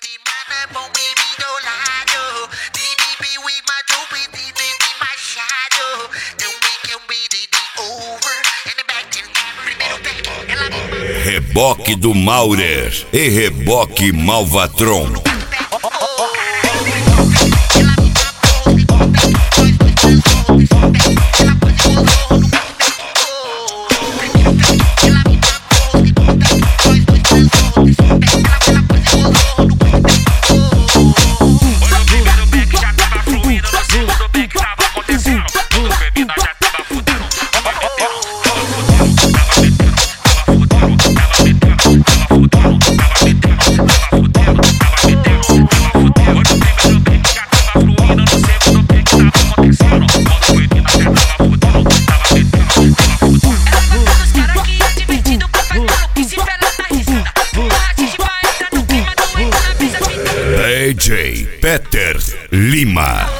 semana bom baby do lado. DDP with my dope, DDP Machado. The weekend be over. And the back to primeiro back. Ela Reboque do Maurer e Reboque Malvatron. DJ Peter Lima.